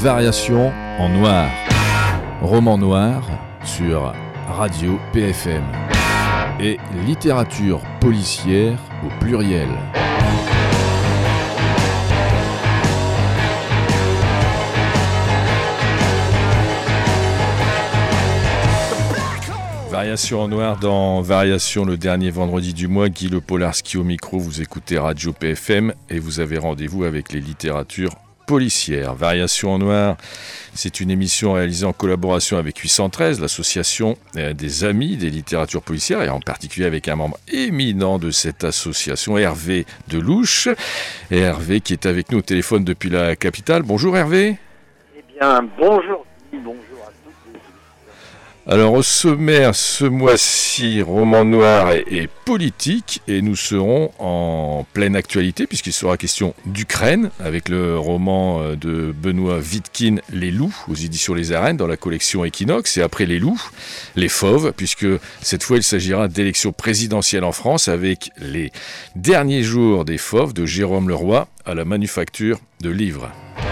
Variation en noir. Roman noir sur Radio PFM. Et littérature policière au pluriel. Variation en noir dans Variation le dernier vendredi du mois. Guy Le Polarski au micro, vous écoutez Radio PFM et vous avez rendez-vous avec les littératures policières. Variation en noir, c'est une émission réalisée en collaboration avec 813, l'association des amis des littératures policières, et en particulier avec un membre éminent de cette association, Hervé Delouche. Et Hervé qui est avec nous au téléphone depuis la capitale. Bonjour Hervé. Eh bien, bonjour. Bonjour à toutes et tous. Alors au sommaire, ce mois-ci, roman noir et politique, et nous serons en pleine actualité puisqu'il sera question d'Ukraine avec le roman de Benoît Vitkine, Les Loups, aux éditions Les Arènes dans la collection Equinox, et après Les Loups, Les Fauves, puisque cette fois il s'agira d'élections présidentielles en France avec les derniers jours des Fauves de Jérôme Leroy à la Manufacture de Livres.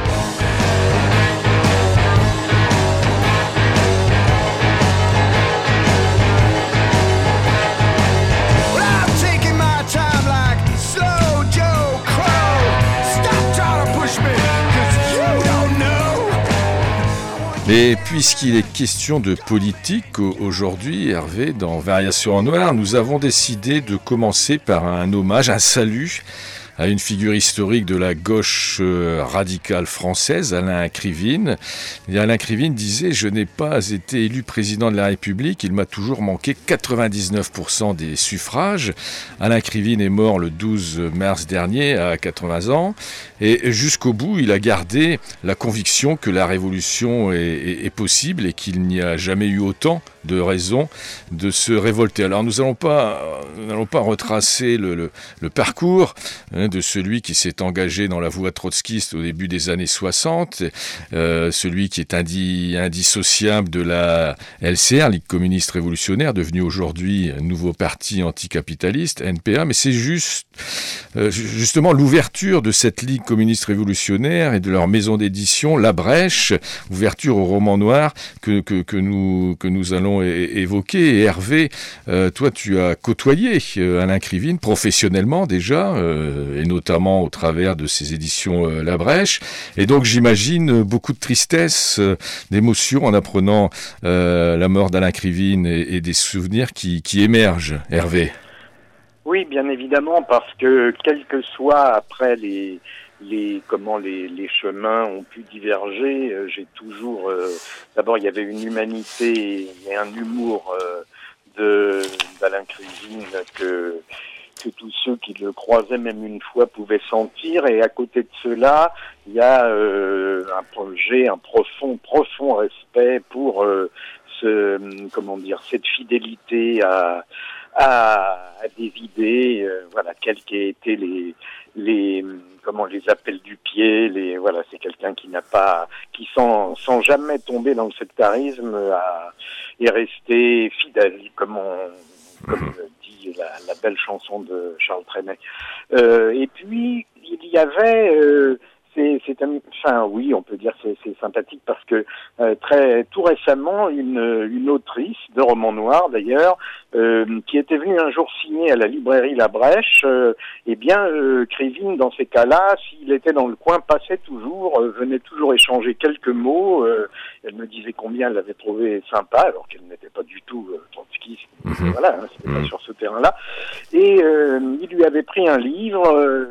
Et puisqu'il est question de politique aujourd'hui, Hervé, dans Variation en noir, nous avons décidé de commencer par un hommage, un salut à une figure historique de la gauche radicale française, Alain Krivine. Et Alain Krivine disait « Je n'ai pas été élu président de la République, il m'a toujours manqué 99% des suffrages ». Alain Krivine est mort le 12 mars dernier à 80 ans. Et jusqu'au bout, il a gardé la conviction que la révolution est possible et qu'il n'y a jamais eu autant de raisons de se révolter. Alors nous n'allons pas retracer le parcours de celui qui s'est engagé dans la voie trotskiste au début des années 60, celui qui est indissociable de la LCR, Ligue communiste révolutionnaire, devenue aujourd'hui un nouveau parti anticapitaliste, NPA, mais c'est justement l'ouverture de cette Ligue communiste révolutionnaire et de leur maison d'édition, La Brèche, ouverture au roman noir que nous allons évoquer. Et Hervé, toi tu as côtoyé Alain Krivine professionnellement déjà, et notamment au travers de ses éditions La Brèche, et donc j'imagine beaucoup de tristesse, d'émotion en apprenant la mort d'Alain Krivine et des souvenirs qui émergent, Hervé. Oui, bien évidemment, parce que quel que soit après les chemins ont pu diverger, j'ai toujours d'abord il y avait une humanité et un humour d'Alain Krivine que tous ceux qui le croisaient même une fois pouvaient sentir, et à côté de cela il y a un profond respect pour cette fidélité à des idées, quels qu'aient été les appels du pied, c'est quelqu'un qui sans jamais tomber dans le sectarisme est resté fidèle, comme dit la belle chanson de Charles Trenet. Et puis il y avait on peut dire c'est sympathique parce que tout récemment une autrice de roman noir d'ailleurs qui était venue un jour signer à la librairie La Brèche, Krivine dans ces cas-là, s'il était dans le coin, passait toujours, venait toujours échanger quelques mots. Elle me disait combien elle l'avait trouvé sympa, alors qu'elle n'était pas du tout trotskiste. C'était pas sur ce terrain-là. Et il lui avait pris un livre.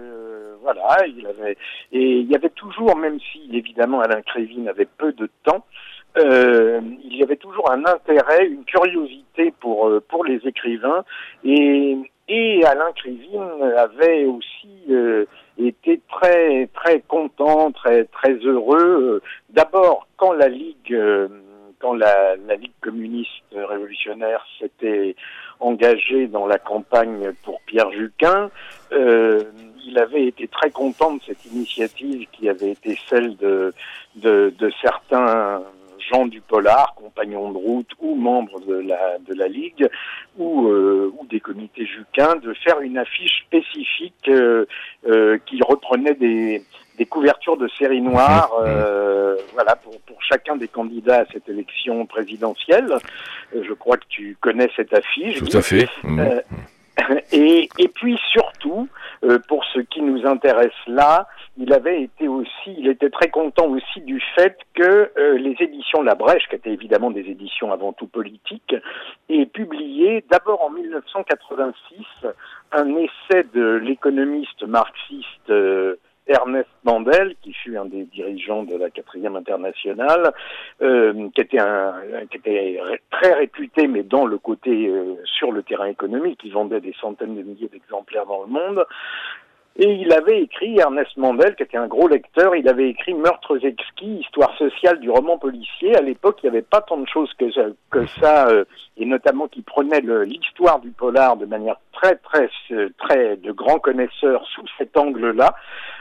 Il y avait toujours, même si évidemment Alain Krivine avait peu de temps, il y avait toujours un intérêt, une curiosité pour les écrivains, et Alain Krivine avait aussi été très très content, très très heureux. D'abord quand la Ligue communiste révolutionnaire s'était engagée dans la campagne pour Pierre Juquin, il avait été très content de cette initiative qui avait été celle de certains gens du polar, compagnons de route ou membres de la Ligue ou des comités Juquin, de faire une affiche spécifique qui reprenait des des couvertures de séries noires, voilà, pour chacun des candidats à cette élection présidentielle. Je crois que tu connais cette affiche. Tout à fait. Et puis surtout, pour ce qui nous intéresse là, il était très content aussi du fait que les éditions La Brèche, qui étaient évidemment des éditions avant tout politiques, aient publié d'abord en 1986 un essai de l'économiste marxiste Ernest Mandel, qui fut un des dirigeants de la 4e internationale, qui était très réputé, mais dans le côté sur le terrain économique, il vendait des centaines de milliers d'exemplaires dans le monde. Et il avait écrit, Ernest Mandel, qui était un gros lecteur, il avait écrit Meurtres exquis, histoire sociale du roman policier. À l'époque, il n'y avait pas tant de choses que ça, et notamment qui prenait l'histoire du polar de manière très de grands connaisseurs sous cet angle-là.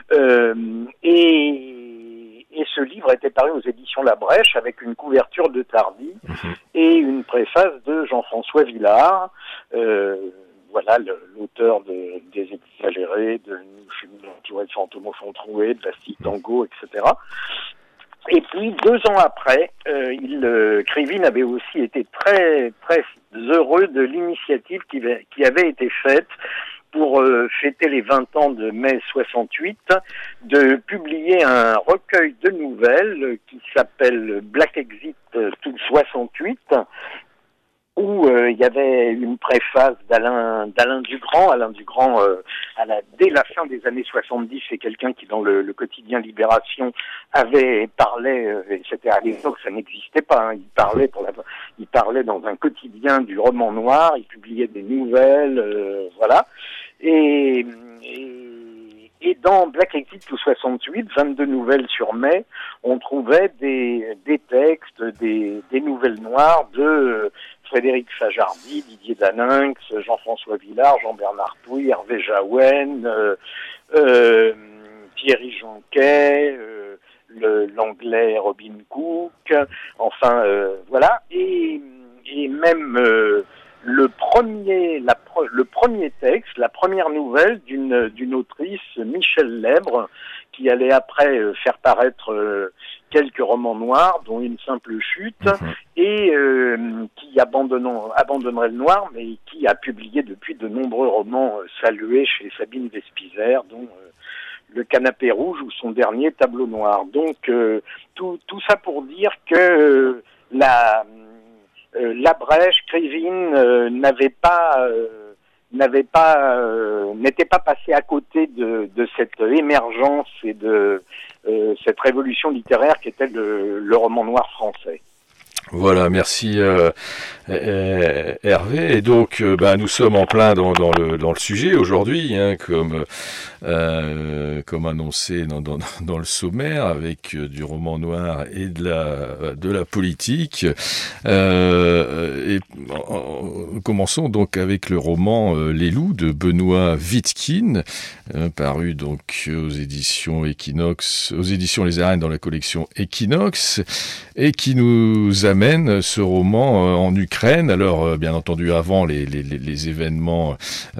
Et ce livre était paru aux éditions La Brèche avec une couverture de Tardy et une préface de Jean-François Villard. Voilà, l'auteur des Exagérés, de Tourelle Fantôme au fond troué, de Bastille Tango, etc. Et puis, 2 ans après, Krivine avait aussi été très heureux de l'initiative qui avait été faite pour fêter les 20 ans de mai 68, de publier un recueil de nouvelles qui s'appelle Black Exit tout 68, où il y avait une préface d'Alain Dugrand. Alain Dugrand, dès la fin des années 70, c'est quelqu'un qui, dans le quotidien Libération, avait parlé, c'était à l'époque, ça n'existait pas, il parlait dans un quotidien du roman noir, il publiait des nouvelles, voilà. Et dans Black Exit tout 68, 22 nouvelles sur mai, on trouvait des textes, des nouvelles noires de Frédéric Fajardi, Didier Daninx, Jean-François Villard, Jean-Bernard Pouy, Hervé Jaouen, Thierry Jonquet, l'anglais Robin Cook, enfin voilà, et même le premier texte, la première nouvelle d'une autrice, Michel Lèbre, qui allait après faire paraître quelques romans noirs, dont Une simple chute, et qui abandonnerait le noir, mais qui a publié depuis de nombreux romans salués chez Sabine Vespizer, dont Le Canapé rouge ou son dernier Tableau noir. Donc tout ça pour dire que la Brèche, Krivine n'était pas passé à côté de cette émergence et de cette révolution littéraire qui était le roman noir français. Voilà, merci Hervé. Et donc, nous sommes en plein dans le sujet aujourd'hui, hein, comme annoncé dans le sommaire, avec du roman noir et de la politique. Commençons donc avec le roman Les Loups de Benoît Wittkin, paru donc aux éditions Equinox, aux éditions Les Arènes dans la collection Equinox, et qui nous amène ce roman en Ukraine. Alors bien entendu avant les événements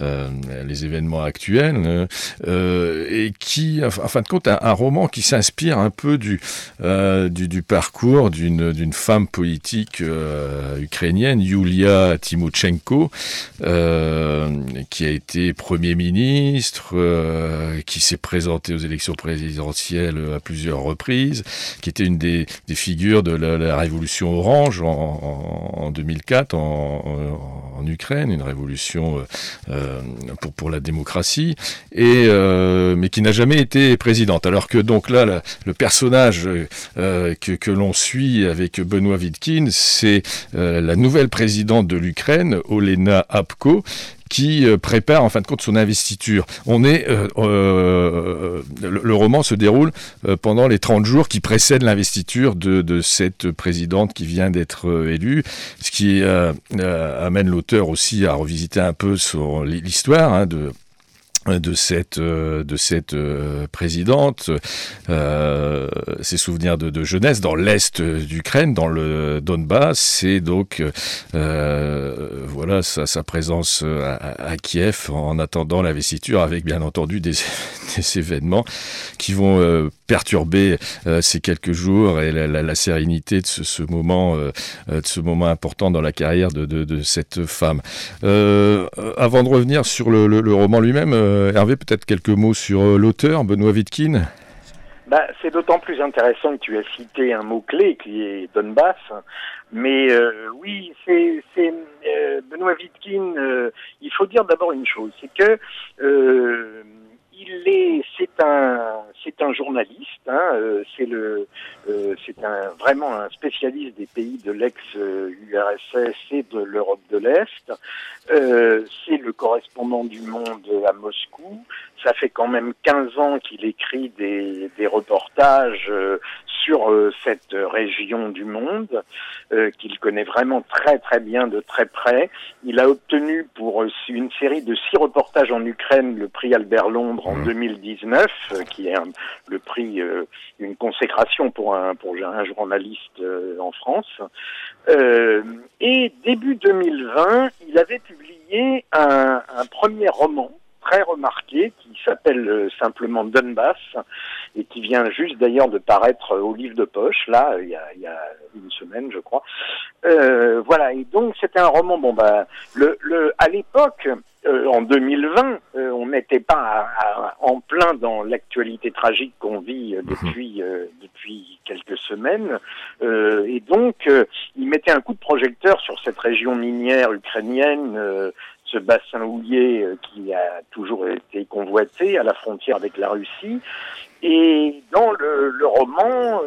actuels, et qui en fin de compte un roman qui s'inspire un peu du parcours d'une femme politique ukrainienne, Yulia Tymoshenko, qui a été Premier ministre, qui s'est présentée aux élections présidentielles à plusieurs reprises, qui était une des figures de la révolution orange en 2004 en Ukraine, une révolution pour la démocratie, mais qui n'a jamais été présidente. Alors que donc là, le personnage que l'on suit avec Benoît Wittkin, c'est la nouvelle présidente de l'Ukraine, Olena Apko, qui prépare en fin de compte son investiture. Le roman se déroule pendant les 30 jours qui précèdent l'investiture de cette présidente qui vient d'être élue, ce qui amène l'auteur aussi à revisiter un peu l'histoire de cette présidente, ses souvenirs de jeunesse dans l'est d'Ukraine, dans le Donbass, c'est donc voilà sa présence à Kiev en attendant l'investiture, avec bien entendu des événements qui vont perturber ces quelques jours et la sérénité de ce moment important dans la carrière de cette femme. Avant de revenir sur le roman lui-même, Hervé, peut-être quelques mots sur l'auteur, Benoît Vitkine. C'est d'autant plus intéressant que tu as cité un mot-clé qui est Donbass. Mais oui, c'est Benoît Vitkine. Il faut dire d'abord une chose, c'est que c'est un journaliste, c'est vraiment un spécialiste des pays de l'ex-URSS et de l'Europe de l'Est. C'est le correspondant du Monde à Moscou. Ça fait quand même 15 ans qu'il écrit des reportages sur cette région du monde, qu'il connaît vraiment très très bien de très près. Il a obtenu pour une série de 6 reportages en Ukraine le prix Albert Londres en 2019, qui est le prix, une consécration pour un journaliste en France. Et début 2020, il avait publié un premier roman très remarqué qui s'appelle simplement Donbass et qui vient juste d'ailleurs de paraître au livre de poche là il y a une semaine je crois. Voilà, et donc c'était un roman à l'époque en 2020 on n'était pas en plein dans l'actualité tragique qu'on vit depuis quelques semaines et donc il mettait un coup de projecteur sur cette région minière ukrainienne, ce bassin houiller qui a toujours été convoité à la frontière avec la Russie. Et dans le roman,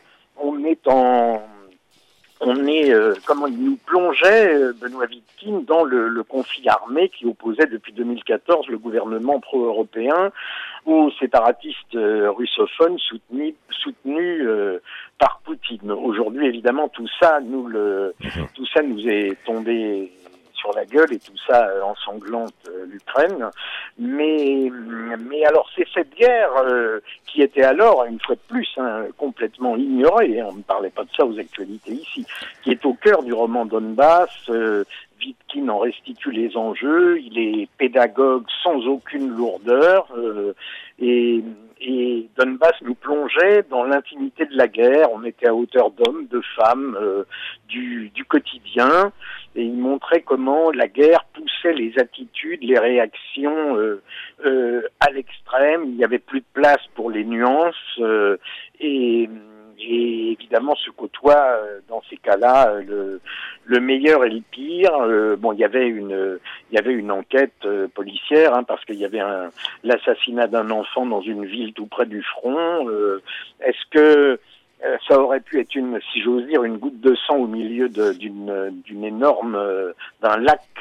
comment il nous plongeait, Benoît Vitkine, dans le conflit armé qui opposait depuis 2014 le gouvernement pro-européen aux séparatistes russophones soutenus par Poutine. Aujourd'hui, évidemment, tout ça nous est tombé sur la gueule et tout ça ensanglante l'Ukraine. Mais alors c'est cette guerre qui était alors, une fois de plus, complètement ignorée, on ne parlait pas de ça aux actualités ici, qui est au cœur du roman Donbass. Vitkine en restitue les enjeux, il est pédagogue sans aucune lourdeur, et Donbass nous plongeait dans l'intimité de la guerre. On était à hauteur d'hommes, de femmes, du quotidien, et il montrait comment la guerre poussait les attitudes, les réactions à l'extrême. Il n'y avait plus de place pour les nuances, et évidemment se côtoient dans ces cas-là le meilleur et le pire. Il y avait une enquête policière, parce qu'il y avait l'assassinat d'un enfant dans une ville tout près du front. Est-ce que ça aurait pu être si j'ose dire, une goutte de sang au milieu d'une énorme d'un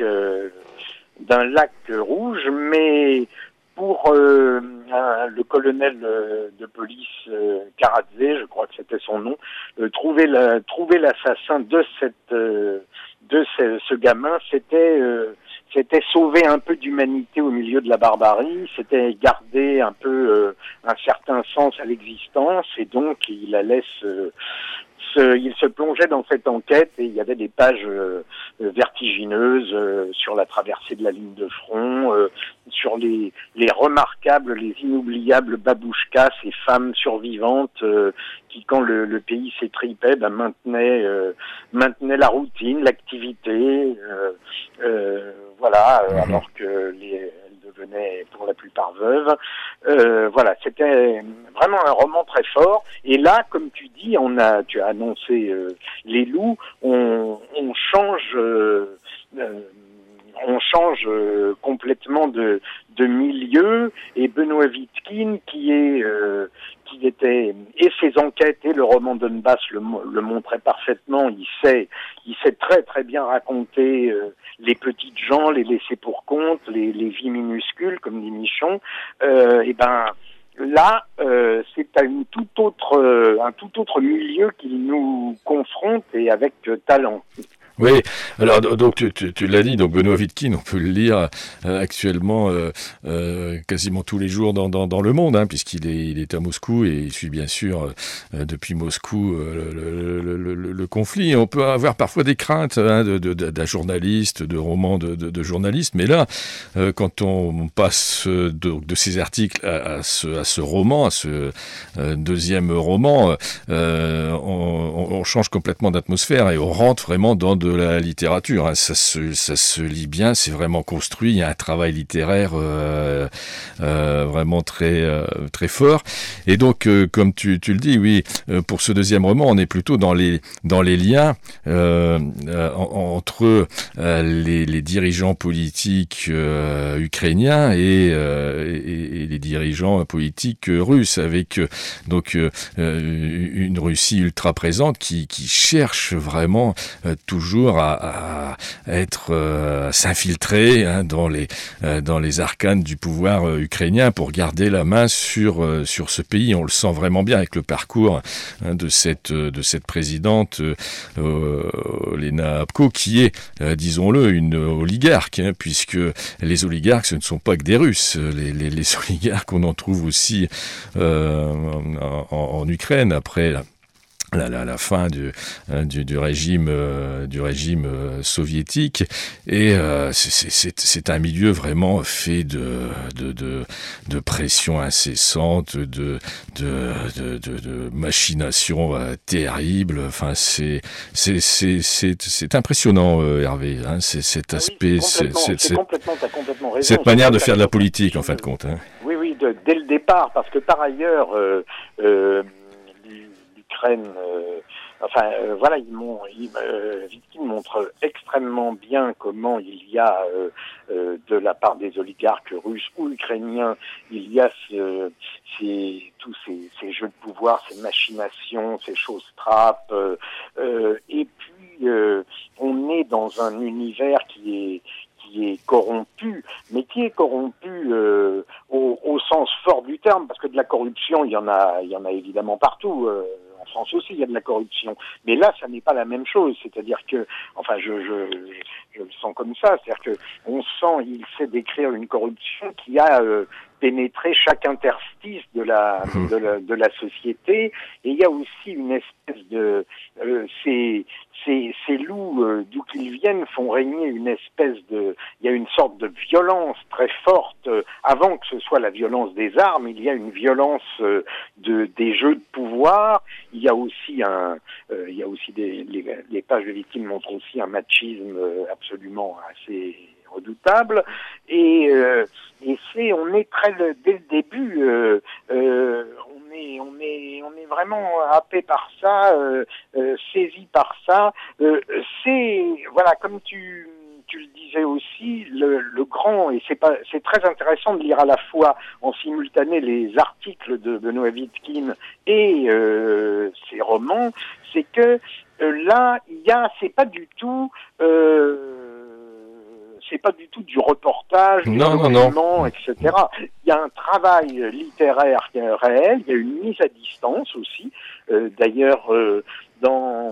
lac rouge, mais pour le colonel de police Karadze, je crois que c'était son nom, trouver l'assassin de ce gamin, c'était sauver un peu d'humanité au milieu de la barbarie, c'était garder un peu un certain sens à l'existence, et donc il se plongeait dans cette enquête, et il y avait des pages vertigineuses sur la traversée de la ligne de front, sur les remarquables, les inoubliables babouchkas, ces femmes survivantes qui, quand le pays s'étripait, maintenaient la routine, l'activité, alors que elles devenaient pour la plupart veuves. C'était vraiment un roman très fort. Et là, comme tu dis, tu as annoncé Les Loups, on change complètement de milieu, et Benoît Vitkine qui était, et ses enquêtes et le roman Donbass le montraient parfaitement. Il sait très très bien raconter les petites gens, les laissés pour compte, les vies minuscules, comme dit Michon. Là, c'est à un tout autre milieu qu'il nous confronte, et avec talent. Oui, alors donc tu l'as dit, donc Benoît Vitkine, on peut le lire actuellement quasiment tous les jours dans le monde, hein, il est à Moscou et il suit bien sûr depuis Moscou le conflit. On peut avoir parfois des craintes hein, d'un journaliste, de romans de journalistes, mais là, quand on passe de ces articles à ce roman, à ce deuxième roman, on change complètement d'atmosphère et on rentre vraiment dans de la littérature. Hein. Ça se lit bien, c'est vraiment construit. Il y a un travail littéraire vraiment très fort. Et donc, comme tu le dis, oui, pour ce deuxième roman, on est plutôt dans les liens entre les dirigeants politiques ukrainiens et les dirigeants politiques russes, avec donc une Russie ultra présente qui cherche vraiment toujours à être à s'infiltrer hein, dans les arcanes du pouvoir ukrainien pour garder la main sur ce pays. On le sent vraiment bien avec le parcours hein, de cette présidente Lena Apko, qui est disons-le une oligarque hein, puisque les oligarques ce ne sont pas que des Russes. Les oligarques on en trouve aussi en Ukraine après la fin du régime soviétique et c'est un milieu vraiment fait de pression incessante, de machination terrible. Enfin c'est impressionnant Hervé hein, c'est cet aspect t'as complètement raison. Cette manière de faire de la politique en fin de compte hein. Oui dès le départ, parce que par ailleurs l'Ukraine, Vitkine montre extrêmement bien comment il y a, de la part des oligarques russes ou ukrainiens, il y a tous ces jeux de pouvoir, ces machinations, ces choses trappes, et puis on est dans un univers qui est corrompu, mais qui est corrompu au sens fort du terme, parce que de la corruption, il y en a évidemment partout. En France aussi, il y a de la corruption. Mais là, ça n'est pas la même chose. C'est-à-dire que, enfin, je le sens comme ça. C'est-à-dire que il sait décrire une corruption qui a pénétré chaque interstice de la société. Et il y a aussi une espèce de ces loups, d'où qu'ils viennent, font régner une espèce il y a une sorte de violence très forte. Avant que ce soit la violence des armes, il y a une violence des jeux de pouvoir. Il y a aussi les pages de Vitkine montrent aussi un machisme absolument assez redoutable. Et on est dès le début, on est vraiment happé par ça, saisi par ça. Voilà, comme tu le disais aussi, le grand, et c'est très intéressant de lire à la fois en simultané les articles de Benoît Vitkine et ses romans, c'est que là, c'est pas du tout du reportage, du document, etc. Il y a un travail littéraire réel, il y a une mise à distance aussi. D'ailleurs, dans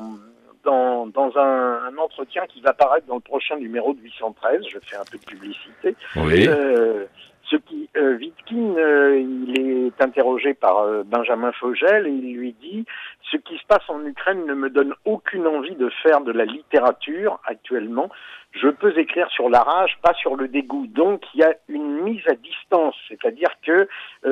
un entretien qui va paraître dans le prochain numéro de 813, je fais un peu de publicité. Oui. Vitkine, il est interrogé par Benjamin Fogel et il lui dit « Ce qui se passe en Ukraine ne me donne aucune envie de faire de la littérature actuellement. Je peux écrire sur la rage, pas sur le dégoût. » Donc il y a une mise à distance, c'est-à-dire que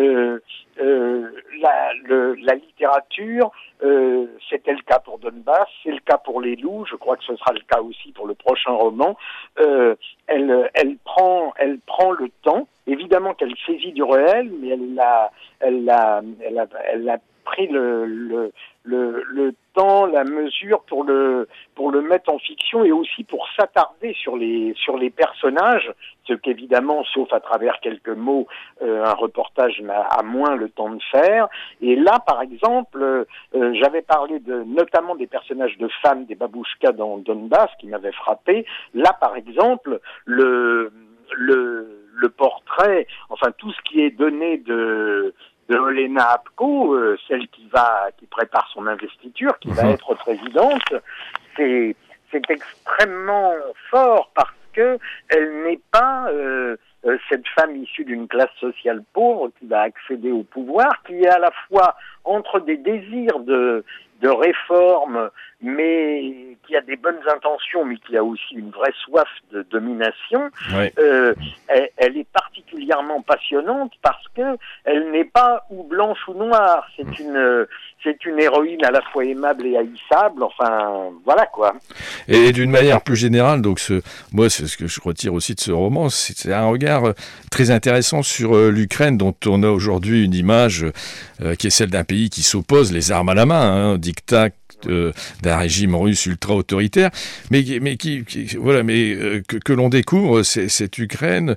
la littérature, c'était le cas pour Donbass, c'est le cas pour Les Loups, je crois que ce sera le cas aussi pour le prochain roman. Elle prend le temps, évidemment qu'elle saisit du réel, mais elle a pris le temps, la mesure pour le mettre en fiction et aussi pour s'attarder sur les personnages, ce qu'évidemment, sauf à travers quelques mots, un reportage a moins le temps de faire. Et là, par exemple, j'avais parlé notamment des personnages de femmes, des babouchkas dans Donbass, qui m'avaient frappé. Là, par exemple, le portrait, enfin tout ce qui est donné de Lena Apko, celle qui prépare son investiture, qui va être présidente, c'est c'est extrêmement fort parce que elle n'est pas cette femme issue d'une classe sociale pauvre qui va accéder au pouvoir, qui est à la fois entre des désirs de réforme, mais qui a des bonnes intentions, mais qui a aussi une vraie soif de domination. Ouais. Elle est particulièrement passionnante parce que elle n'est pas ou blanche ou noire. C'est une héroïne à la fois aimable et haïssable. Enfin, voilà quoi. Et d'une manière plus générale, donc moi, c'est ce que je retire aussi de ce roman, c'est un regard très intéressant sur l'Ukraine, dont on a aujourd'hui une image qui est celle d'un pays qui s'oppose les armes à la main, dictat d'un régime russe ultra-autoritaire, mais que l'on découvre cette Ukraine,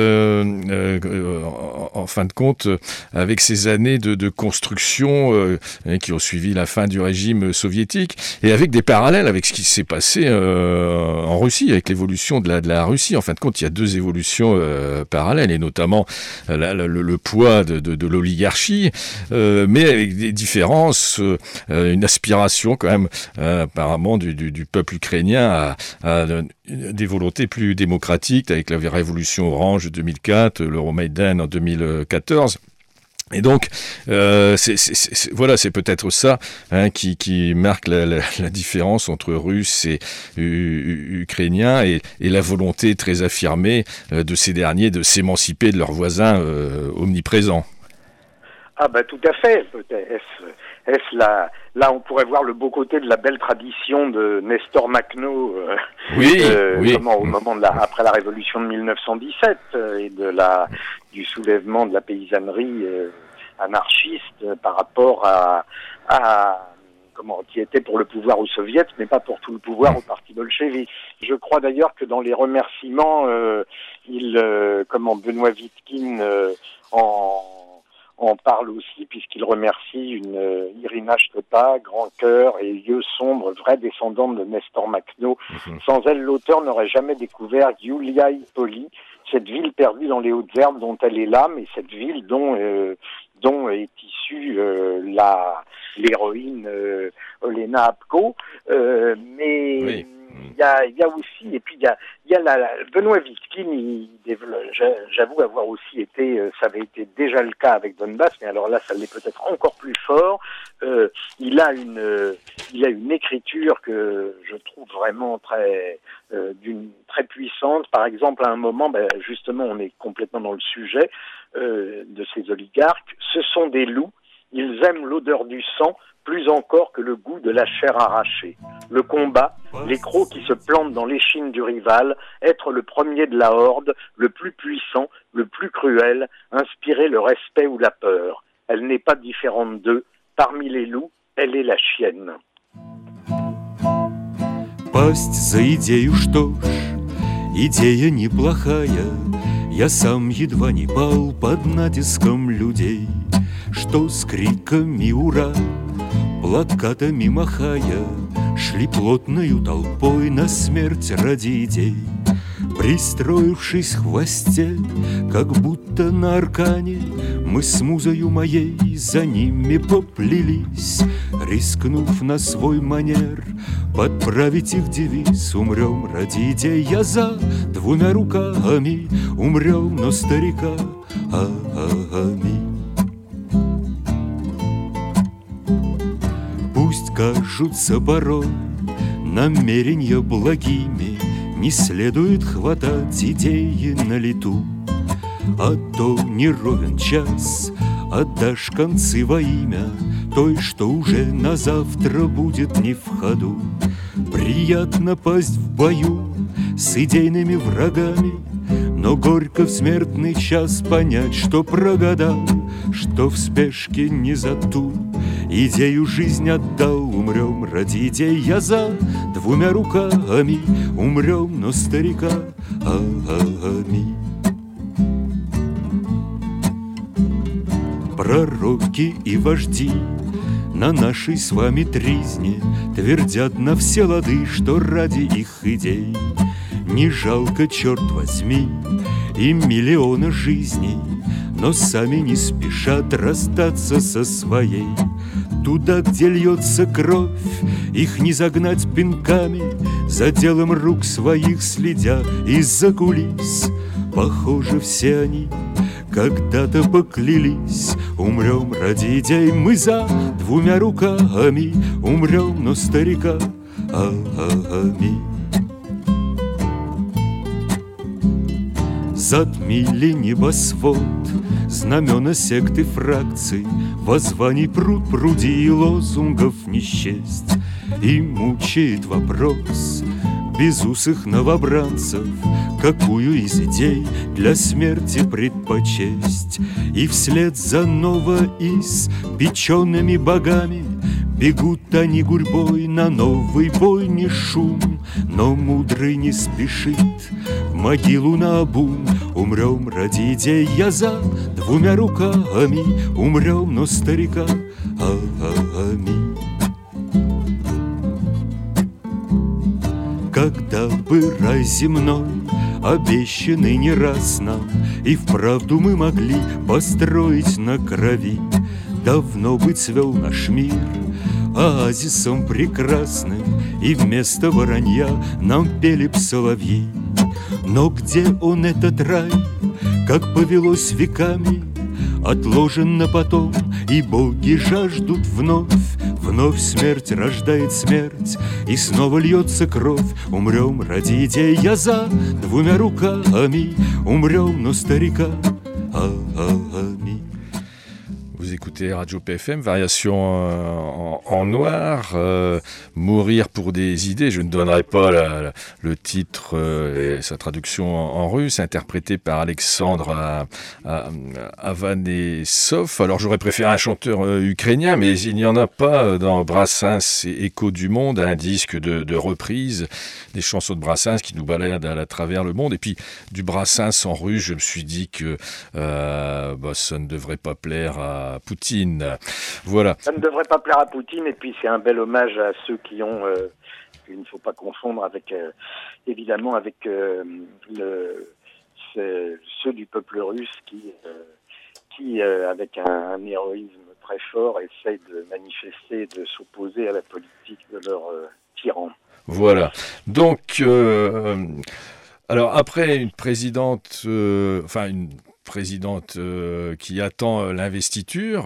en fin de compte, avec ces années de construction qui ont suivi la fin du régime soviétique, et avec des parallèles avec ce qui s'est passé en Russie, avec l'évolution de la Russie. En fin de compte, il y a deux évolutions parallèles, et notamment le poids de l'oligarchie, mais avec des différences, une aspiration quand même apparemment du peuple ukrainien à des volontés plus démocratiques, avec la révolution orange de 2004, l'Euromaïdan en 2014. Et donc, c'est peut-être ça qui marque la différence entre Russes et Ukrainiens, et la volonté très affirmée de ces derniers de s'émanciper de leurs voisins omniprésents. Ah ben tout à fait. Est-ce là on pourrait voir le beau côté de la belle tradition de Nestor Makhno oui. Au moment après la révolution de 1917 et du soulèvement de la paysannerie anarchiste par rapport à qui était pour le pouvoir aux soviets, mais pas pour tout le pouvoir au parti bolchevique. Je crois d'ailleurs que dans les remerciements, Benoît Vitkine en parle aussi, puisqu'il remercie une Irina Shtopa, grand cœur et yeux sombres, vraie descendante de Nestor Makhno. Sans elle, l'auteur n'aurait jamais découvert Yuliaï-Poli, cette ville perdue dans les hautes herbes dont elle est l'âme, et cette ville dont est issue l'héroïne Olena Apko. Mais il y a aussi, et puis il y a Benoît Vitkine, j'avoue avoir aussi été, ça avait été déjà le cas avec Donbass, mais alors là ça l'est peut-être encore plus fort. Il a une écriture que je trouve vraiment très puissante. Par exemple, à un moment, justement, on est complètement dans le sujet de ces oligarques. Ce sont des loups. Ils aiment l'odeur du sang plus encore que le goût de la chair arrachée. Le combat, les crocs qui se plantent dans l'échine du rival, être le premier de la horde, le plus puissant, le plus cruel, inspirer le respect ou la peur. Elle n'est pas différente d'eux. Parmi les loups, elle est la chienne. Пасть за идею, что ж, идея неплохая. Я сам едва не пал под натиском людей, что с криками «Ура!», плакатами махая, шли плотною толпой на смерть ради идей. Пристроившись в хвосте, как будто на аркане, мы с музою моей за ними поплелись, рискнув на свой манер подправить их девиз. Умрем ради идей, я за двумя руками, умрем, но старика Пусть кажутся порой намерения благими, не следует хватать идеи на лету, а то не ровен час отдашь концы во имя той, что уже на завтра будет не в ходу. Приятно пасть в бою с идейными врагами, но горько в смертный час понять, что прогадал, что в спешке не за ту идею жизнь отдал. Умрем ради идей, я за двумя руками, умрем, но старика Пророки и вожди на нашей с вами тризне твердят на все лады, что ради их идей не жалко, черт возьми, и миллиона жизней, но сами не спешат расстаться со своей. Туда, где льется кровь, их не загнать пинками, за делом рук своих следя из-за кулис. Похоже, все они когда-то поклялись: умрем ради идей мы за двумя руками, умрем, но старика ами. Затмили небосвод знамена секты фракций, воззваний пруд пруди и лозунгов не счесть. И мучает вопрос безусых новобранцев, какую из идей для смерти предпочесть. И вслед за новоиспеченными богами бегут они гурьбой на новый бой, не шум. Но мудрый не спешит в могилу наобум. Умрем ради идей, я за двумя руками, умрем, но старика ами. Когда бы рай земной, обещанный не раз нам, и вправду мы могли построить на крови, давно бы цвел наш мир оазисом прекрасным, и вместо воронья нам пели б соловьи. Но где он, этот рай, как повелось веками, отложен на потом, и боги жаждут вновь. Вновь смерть рождает смерть, и снова льется кровь. Умрем ради идей, я за двумя руками, умрем, но старика ами. Vous écoutez Radio PFM, variation en noir, mourir pour des idées. Je ne donnerai pas le titre et sa traduction en russe, interprété par Alexandre Avanesov. Alors j'aurais préféré un chanteur ukrainien, mais il n'y en a pas dans Brassens et Écho du Monde, un disque de reprise des chansons de Brassens qui nous baladent à travers le monde. Et puis du Brassens en russe, je me suis dit que ça ne devrait pas plaire à Poutine. Voilà. Ça ne devrait pas plaire à Poutine, et puis c'est un bel hommage à ceux qui ont, il ne faut pas confondre avec, évidemment, avec ceux du peuple russe qui avec un héroïsme très fort, essayent de manifester, de s'opposer à la politique de leur tyran. Voilà. Donc, alors après une présidente, une présidente qui attend l'investiture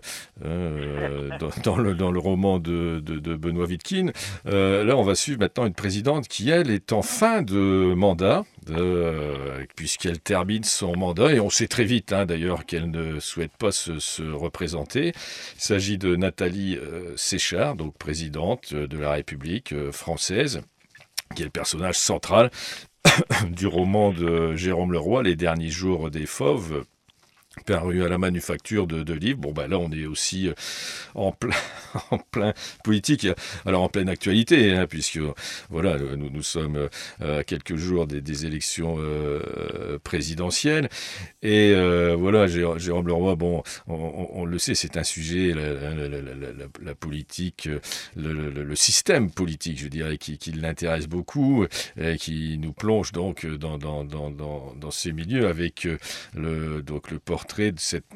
dans le roman de Benoît Wittgen. Là, on va suivre maintenant une présidente qui, elle, est en fin de mandat, puisqu'elle termine son mandat, et on sait très vite, d'ailleurs, qu'elle ne souhaite pas se représenter. Il s'agit de Nathalie Séchard, donc présidente de la République française, qui est le personnage central du roman de Jérôme Leroy, Les derniers jours des fauves, paru à la Manufacture de livres. Bon, là, on est aussi en plein politique, alors en pleine actualité, puisque, voilà, nous sommes à quelques jours des élections présidentielles. Et voilà, Jérôme Leroy, bon, on le sait, c'est un sujet, la politique, le système politique, je dirais, qui l'intéresse beaucoup, et qui nous plonge donc dans ces milieux avec le portrait de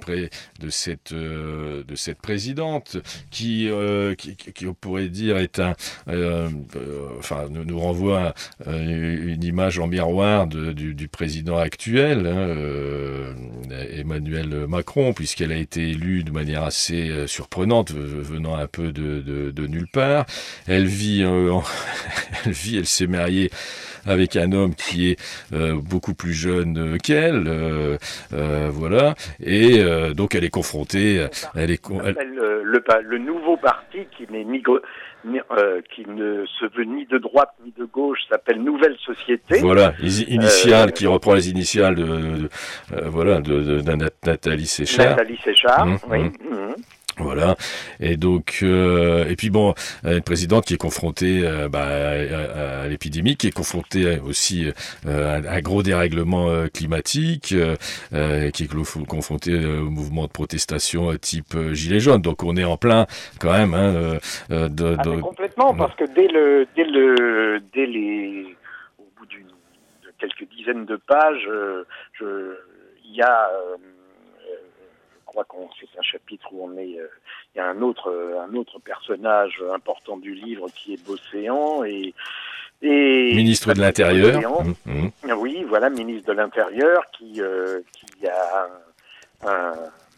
cette présidente qui on pourrait dire est nous renvoie une image en miroir du président actuel, Emmanuel Macron, puisqu'elle a été élue de manière assez surprenante, venant un peu de nulle part. Elle s'est mariée avec un homme qui est beaucoup plus jeune qu'elle, voilà, et donc elle est confrontée. Le nouveau parti qui ne se veut ni de droite ni de gauche s'appelle Nouvelle Société. Voilà, qui reprend les initiales de Nathalie Séchard. Nathalie Séchard, oui. Voilà, et donc et puis bon, une présidente qui est confrontée à l'épidémie, qui est confrontée aussi à un gros dérèglement climatique, qui est confrontée au mouvement de protestation type Gilets jaunes. Donc on est en plein quand même complètement, parce que au bout de quelques dizaines de pages, il y a je crois c'est un chapitre où il y a un autre personnage important du livre qui est Bosséan, et Et ministre de l'Intérieur. Oui, voilà, ministre de l'Intérieur qui a un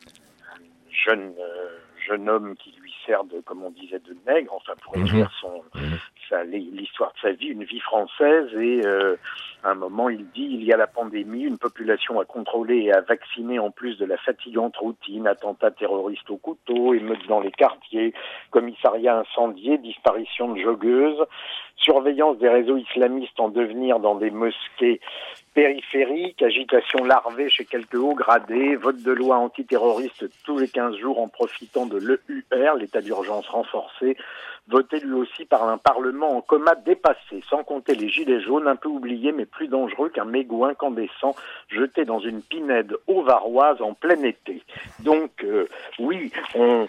jeune homme qui lui sert de, comme on disait, de nègre, enfin pour écrire l'histoire de sa vie, une vie française. Et à un moment, il dit, il y a la pandémie, une population à contrôler et à vacciner en plus de la fatigante routine, attentats terroristes au couteau, émeutes dans les quartiers, commissariats incendiés, disparition de jogueuses, surveillance des réseaux islamistes en devenir dans des mosquées périphériques, agitation larvée chez quelques hauts gradés, vote de loi antiterroriste tous les 15 jours en profitant de l'EUR, l'état d'urgence renforcé, voté lui aussi par un parlement en coma dépassé, sans compter les gilets jaunes, un peu oubliés mais plus dangereux qu'un mégot incandescent jeté dans une pinède auvaroise en plein été. Donc oui, on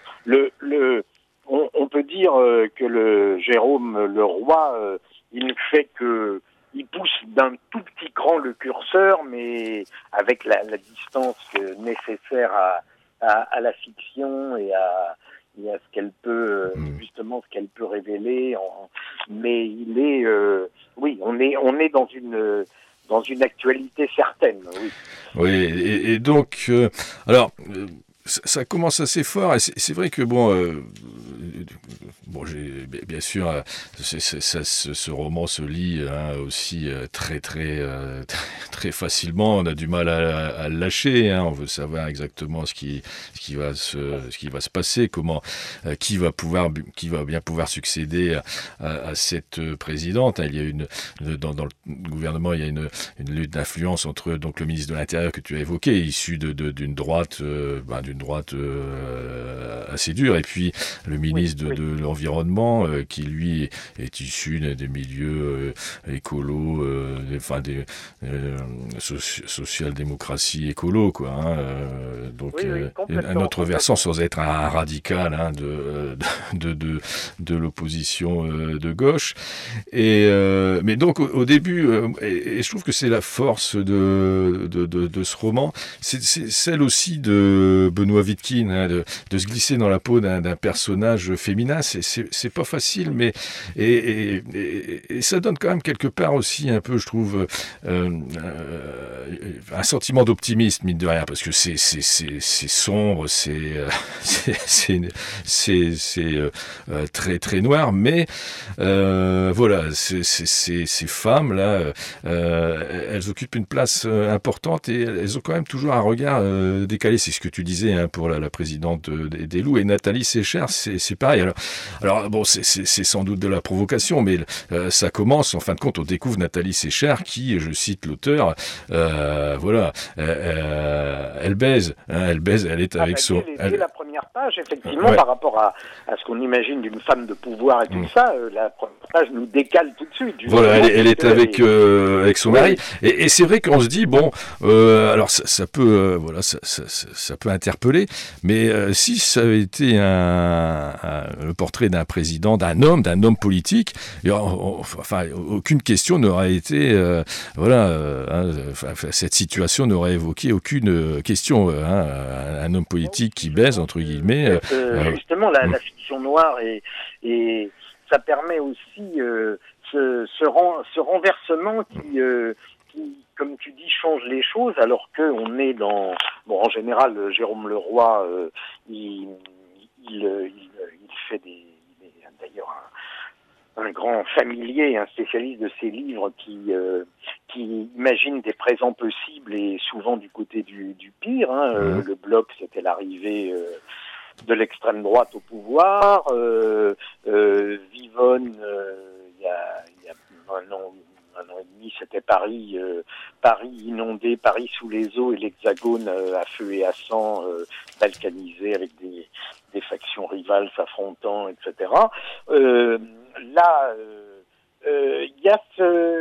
peut dire que le Jérôme Leroy, il ne fait que il pousse d'un tout petit cran le curseur, mais avec la distance nécessaire à la fiction et à ce qu'elle peut justement ce qu'elle peut révéler. Mais il est oui, on est dans une actualité certaine. Oui. Oui, et donc alors. Ça commence assez fort, et c'est vrai que j'ai bien sûr, ce roman se lit aussi très facilement. On a du mal à le lâcher. On veut savoir exactement ce qui va se passer, comment, qui va bien pouvoir succéder à cette présidente. Il y a dans le gouvernement, il y a une lutte d'influence entre donc le ministre de l'Intérieur que tu as évoqué, issu d'une droite assez dure, et puis le ministre de l'Environnement qui lui est issu des milieux écolos, social-démocratie écolo, quoi. Donc un autre versant sans être un radical de l'opposition de gauche. Mais donc au début, et je trouve que c'est la force de ce roman, c'est celle aussi de Benoît Wittgen, de se glisser dans la peau d'un personnage féminin. C'est pas facile, mais et ça donne quand même quelque part aussi un peu, je trouve, un sentiment d'optimisme, mine de rien, parce que c'est sombre, c'est très très noir, mais voilà, ces femmes là, elles occupent une place importante, et elles ont quand même toujours un regard décalé. C'est ce que tu disais pour la présidente des Loups, et Nathalie Séchère, c'est pareil. Alors bon, c'est sans doute de la provocation, mais ça commence, en fin de compte, on découvre Nathalie Séchère qui, je cite l'auteur, elle baise, elle est avec son... Dès la première page, effectivement, par rapport à ce qu'on imagine d'une femme de pouvoir et tout ça, la première page nous décale tout de suite. Voilà, elle est avec son mari, et c'est vrai qu'on se dit, alors ça peut, ça peut interpeller, mais si ça avait été le portrait d'un président, d'un homme politique, aucune question n'aurait été, cette situation n'aurait évoqué aucune question. Un homme politique qui baise, entre guillemets. Justement, la fiction noire, et ça permet aussi ce renversement qui, comme tu dis, change les choses, alors qu'on est dans... Bon, en général, Jérôme Leroy, il fait il est d'ailleurs un grand familier, un spécialiste de ces livres qui imagine des présents possibles, et souvent du côté du pire. Le bloc, c'était l'arrivée de l'extrême droite au pouvoir. Vivonne, il y a un an et demi, c'était Paris inondé, Paris sous les eaux, et l'Hexagone à feu et à sang, balkanisé, avec des factions rivales s'affrontant, etc. Là, il y a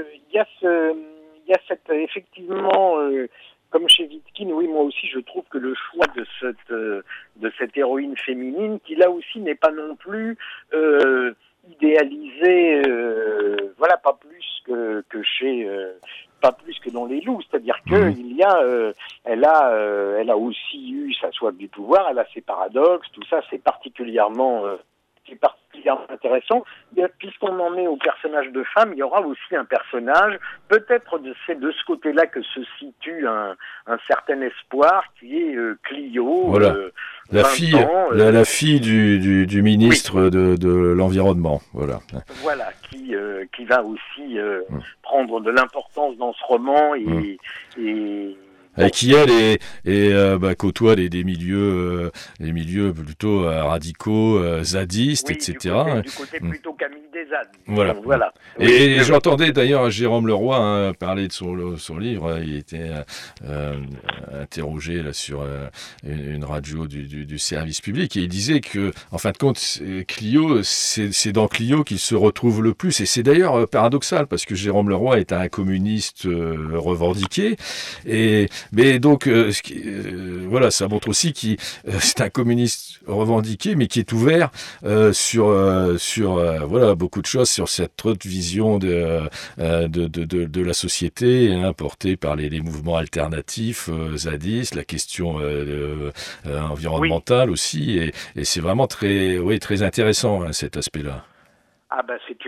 cette, effectivement, comme chez Wittgen, oui, moi aussi je trouve que le choix de cette héroïne féminine, qui là aussi n'est pas non plus idéalisée, pas plus que chez pas plus que dans Les Loups, c'est-à-dire que elle a aussi eu sa soif du pouvoir, elle a ses paradoxes, tout ça, c'est particulièrement intéressant. Il puisqu'on en est au personnage de femme, il y aura aussi un personnage, peut-être c'est de ce côté-là que se situe un certain espoir, qui est Clio, Voilà. La fille, ans, la fille du ministre oui. de l'environnement, voilà. Voilà, qui va aussi prendre de l'importance dans ce roman et Et qui elle côtoie des milieux plutôt radicaux, zadistes, oui, etc. du côté plutôt Camille Desade. Voilà. Donc, voilà. Et j'entendais d'ailleurs Jérôme Leroy parler de son livre. Il était interrogé là sur une radio du service public et il disait que, en fin de compte, Clio, c'est dans Clio qu'il se retrouve le plus. Et c'est d'ailleurs paradoxal parce que Jérôme Leroy est un communiste revendiqué. Mais donc, voilà, ça montre aussi qu'il c'est un communiste revendiqué, mais qui est ouvert sur voilà beaucoup de choses, sur cette autre vision de la société portée par les mouvements alternatifs zadistes, la question environnementale aussi, et c'est vraiment très intéressant cet aspect-là. Ah ben c'est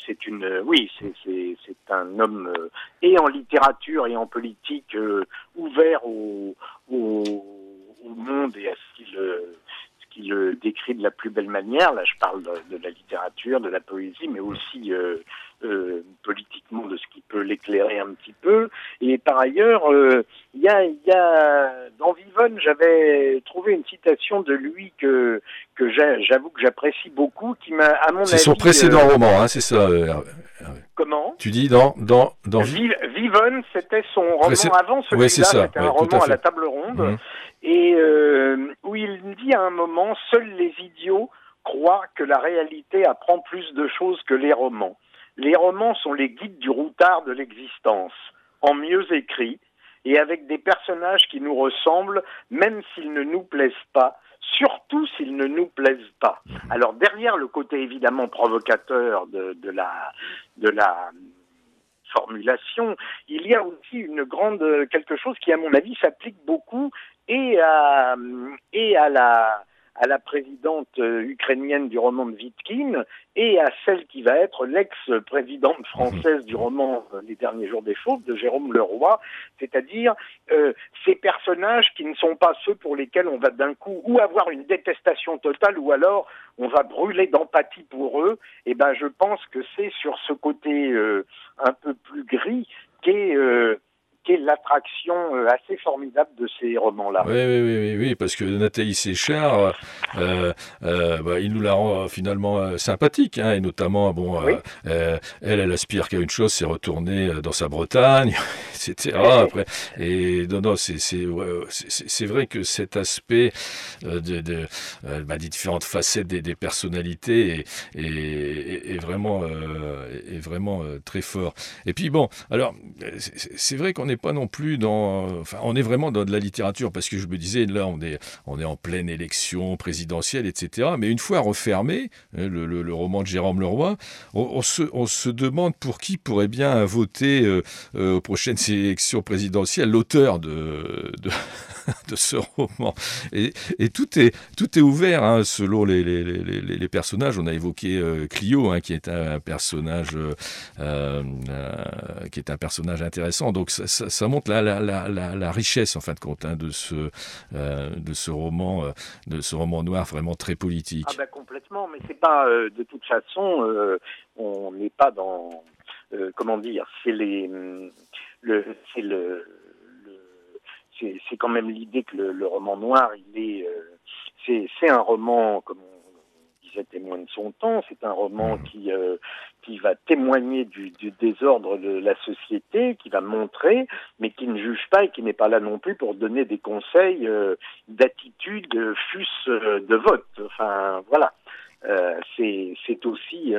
un homme et en littérature et en politique ouvert au monde et à ce qu'il décrit de la plus belle manière. Là je parle de la littérature, de la poésie, mais aussi politiquement de ce qui peut l'éclairer un petit peu. Et par ailleurs, il y a dans Vivonne, j'avais trouvé une citation de lui que j'avoue que j'apprécie beaucoup, qui m'a, à mon avis... C'est son précédent roman, c'est ça. Comment ? Tu dis dans Vivonne, c'était son roman avant celui-là, c'était un roman à la table ronde, et où il dit à un moment, seuls les idiots croient que la réalité apprend plus de choses que les romans. Les romans sont les guides du routard de l'existence, en mieux écrits, et avec des personnages qui nous ressemblent, même s'ils ne nous plaisent pas, surtout s'ils ne nous plaisent pas. Alors derrière le côté évidemment provocateur de la formulation, il y a aussi quelque chose qui à mon avis s'applique beaucoup et à la présidente ukrainienne du roman de Vitkin et à celle qui va être l'ex-présidente française du roman Les Derniers Jours des Fauves de Jérôme Leroy, c'est-à-dire ces personnages qui ne sont pas ceux pour lesquels on va d'un coup ou avoir une détestation totale ou alors on va brûler d'empathie pour eux. Et ben je pense que c'est sur ce côté un peu plus gris qu'est l'attraction assez formidable de ces romans-là. Oui, parce que Nathalie Séchard, il nous la rend finalement sympathique, et notamment, elle aspire qu'à une chose, c'est retourner dans sa Bretagne, etc. Après, et non, c'est vrai que cet aspect des différentes facettes des personnalités est vraiment très fort. Et puis bon, alors c'est vrai qu'on n'est pas non plus on est vraiment dans de la littérature parce que je me disais là on est en pleine élection présidentielle, etc. Mais une fois refermé, le roman de Jérôme Leroy, on se demande pour qui pourrait bien voter aux prochaines élections présidentielles l'auteur de ce roman. Et tout est ouvert selon les personnages. On a évoqué Clio, qui est un personnage intéressant. Donc ça montre la richesse en fin de compte de ce roman noir vraiment très politique. Ah complètement, mais c'est pas de toute façon on n'est pas dans comment dire, c'est quand même l'idée que le roman noir c'est un roman comme on disait témoin de son temps, c'est un roman qui va témoigner du désordre de la société, qui va montrer, mais qui ne juge pas et qui n'est pas là non plus pour donner des conseils d'attitude, fût-ce de vote. Enfin, voilà. C'est aussi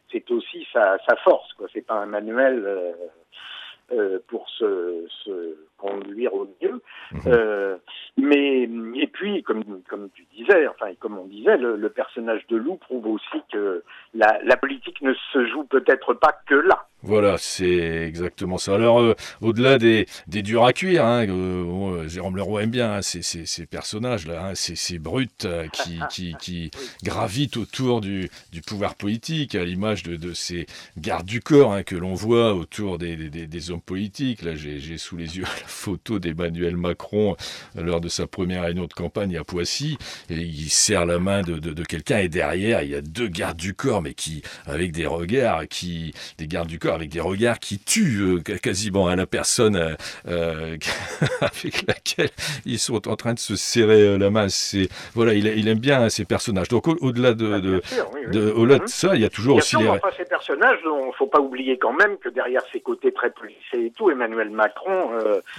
sa force, quoi. C'est pas un manuel pour se conduire au mieux. Mais et puis comme tu disais, enfin comme on disait, le personnage de Lou prouve aussi que la politique ne se joue peut-être pas que là. Voilà, c'est exactement ça. Alors, au-delà des durs à cuire, Jérôme Leroy aime bien ces personnages-là, ces brutes qui gravitent autour du pouvoir politique, à l'image de ces gardes du corps que l'on voit autour des hommes politiques. Là, j'ai sous les yeux la photo d'Emmanuel Macron lors de sa première réunion de campagne à Poissy, et il serre la main de quelqu'un, et derrière, il y a 2 gardes du corps, mais avec des gardes du corps avec des regards qui tuent quasiment la personne avec laquelle ils sont en train de se serrer la main. Il aime bien ces personnages. Donc au-delà au-delà de ça, il y a toujours aussi enfin, ces personnages, il ne faut pas oublier quand même que derrière ces côtés très policiers et tout, Emmanuel Macron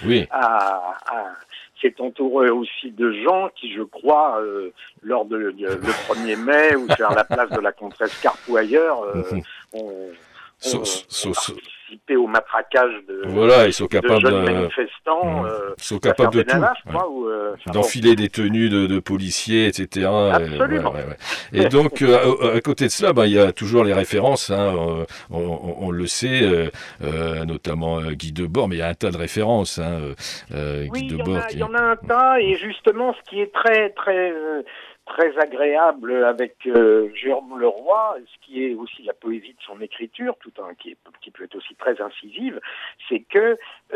s'est entouré aussi de gens qui, je crois, lors le 1er mai ou sur la place de la Comtesse Carpe ou ailleurs, ont participé au matraquage de ils sont capables jeunes manifestants. Ils sont capables de tout, d'enfiler des tenues de policiers, etc. Absolument. Et donc, à côté de cela, il y a toujours les références. On le sait, notamment Guy Debord, mais il y a un tas de références. Guy Debord, il y en a un tas, et justement, ce qui est très agréable avec Jérôme Leroy, ce qui est aussi la poésie de son écriture, qui peut être aussi très incisive, c'est que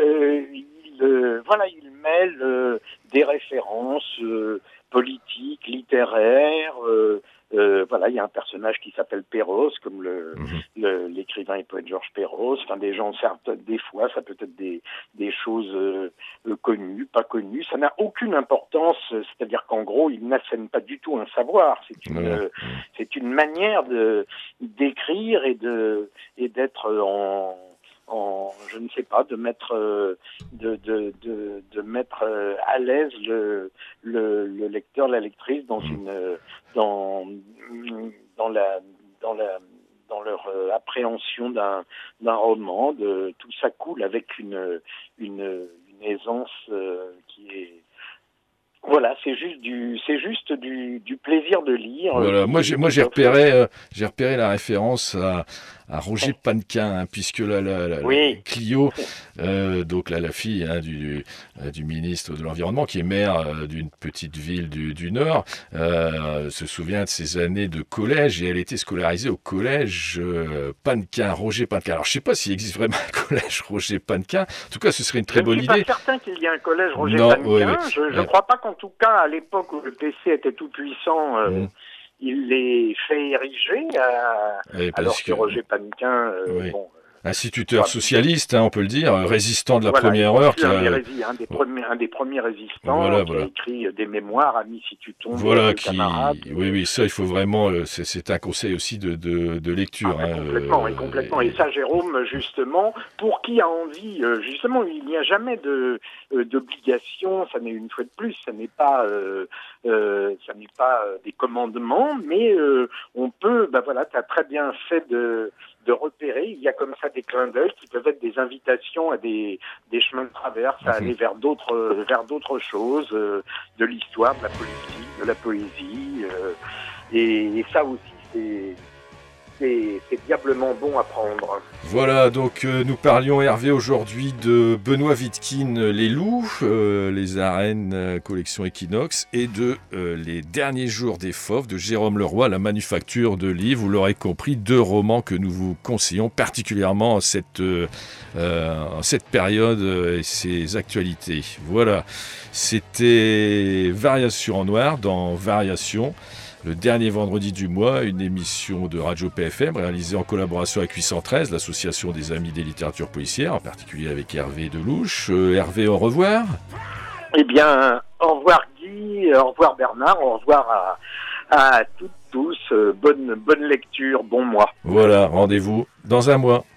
il mêle des références politiques, littéraires. Il y a un personnage qui s'appelle Perros, comme l'écrivain et poète Georges Perros. Enfin, des gens, certes, des fois, ça peut être des choses connues, pas connues. Ça n'a aucune importance. C'est-à-dire qu'en gros, il n'assène pas du tout un savoir. C'est une manière d'écrire et d'être je ne sais pas, de mettre à l'aise le lecteur, la lectrice dans leur appréhension d'un roman. Tout ça coule avec une aisance qui est... Voilà, c'est juste du plaisir de lire. Voilà, moi j'ai repéré la référence à Roger Pannequin, puisque la Clio, donc la fille du ministre de l'Environnement, qui est maire d'une petite ville du Nord, se souvient de ses années de collège, et elle était scolarisée au collège Pannequin, Roger Pannequin. Alors je sais pas s'il existe vraiment un collège Roger Pannequin. En tout cas, ce serait une très bonne idée. Je ne suis pas certain qu'il y ait un collège Roger Pannequin. Je ne crois pas qu'en tout cas, à l'époque où le PC était tout puissant, il les fait ériger, alors que Roger Pannequin, instituteur socialiste, on peut le dire, résistant de la première heure. Un des premiers résistants, qui a écrit des mémoires, Amis si tu tombes, camarades. Oui, ça, il faut vraiment, c'est un conseil aussi de lecture. Complètement. Et ça, Jérôme, justement, pour qui a envie, justement, il n'y a jamais d'obligation, ça n'est une fois de plus, ça n'est pas des commandements, mais on peut, tu as très bien fait de repérer, il y a comme ça des clins d'œil qui peuvent être des invitations à des chemins de traverse, à aller vers d'autres choses, de l'histoire, de la politique, de la poésie, et ça aussi c'est diablement bon à prendre. Voilà, donc nous parlions, Hervé, aujourd'hui de Benoît Wittkin, Les Loups, les arènes collection Equinox, et de Les Derniers Jours des Fauves de Jérôme Leroy, La Manufacture de Livres. Vous l'aurez compris, 2 romans que nous vous conseillons particulièrement en cette période et ses actualités. Voilà, c'était Variation en Noir dans Variation, le dernier vendredi du mois, une émission de Radio PFM réalisée en collaboration avec 813, l'association des amis des littératures policières, en particulier avec Hervé Delouche. Hervé, au revoir. Eh bien, au revoir Guy, au revoir Bernard, au revoir à toutes, tous. Bonne lecture, bon mois. Voilà, rendez-vous dans un mois.